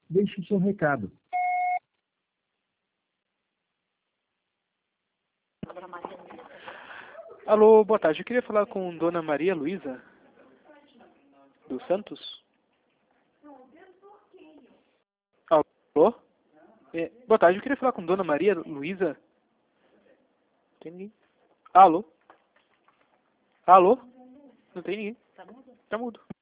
Deixe seu recado. Alô, boa tarde. Eu queria falar com Dona Maria Luísa dos Santos. Alô? Boa tarde. Eu queria falar com Dona Maria Luísa. Tem ninguém? Alô? Alô? Não tem ninguém. Tá mudo.